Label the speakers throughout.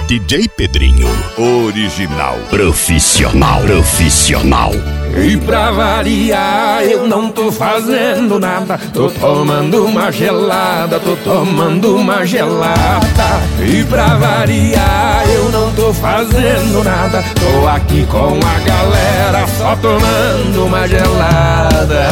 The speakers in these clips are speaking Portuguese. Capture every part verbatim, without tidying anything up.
Speaker 1: D J Pedrinho, original, profissional, profissional.
Speaker 2: E pra variar eu não tô fazendo nada, tô tomando uma gelada, tô tomando uma gelada. E pra variar eu não tô fazendo nada, tô aqui com a galera só tomando uma gelada.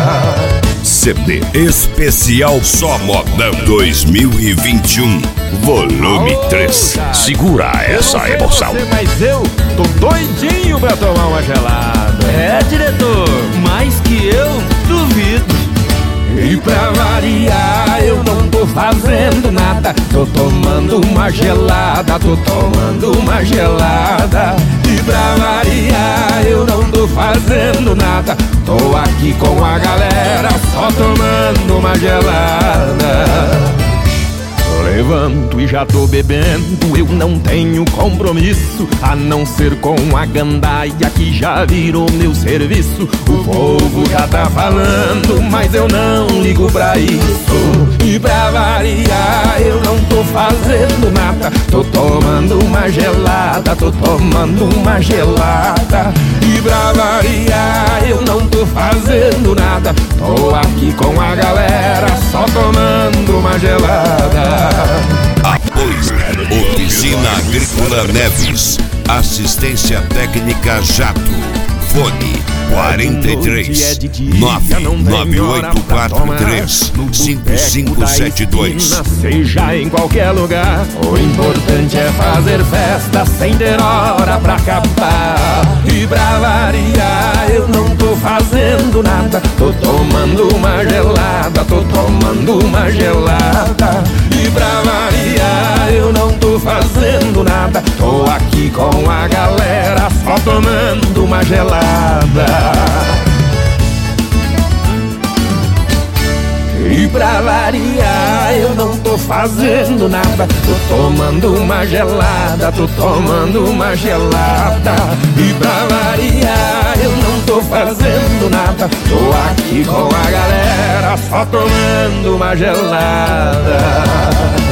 Speaker 1: C D especial Só Modão dois mil e vinte e um, volume três. Segura essa emoção.
Speaker 2: Você, mas eu tô doidinho pra tomar uma gelada.
Speaker 3: É, diretor, mais que eu, duvido.
Speaker 2: E pra variar eu não tô fazendo nada, tô tomando uma gelada, tô tomando uma gelada. E pra variar eu não tô fazendo nada, tô aqui com a galera só tomando uma gelada. Levanto e já tô bebendo, eu não tenho compromisso a não ser com a gandaia que já virou meu serviço. O povo já tá falando, mas eu não ligo pra isso. E pra variar eu não tô fazendo nada, tô tomando uma gelada, tô tomando uma gelada. E pra variar eu não tô fazendo nada, tô aqui com a galera só tomando uma gelada.
Speaker 1: Apoio Oficina Agrícola Neves, assistência técnica Jato. Fone quarenta e três, nove nove oito quatro três, cinco cinco sete dois.
Speaker 2: Seja em qualquer lugar, o importante é fazer festa sem ter hora pra acabar. E pra variar eu não tô fazendo nada, tô tomando uma gelada, tô tomando uma gelada. E pra variar eu não tô fazendo nada, tô aqui com a galera só tomando uma gelada. E pra variar eu não tô fazendo nada, tô tomando uma gelada, tô tomando uma gelada. E pra variar eu não tô fazendo nada, tô aqui com a galera só tomando uma gelada.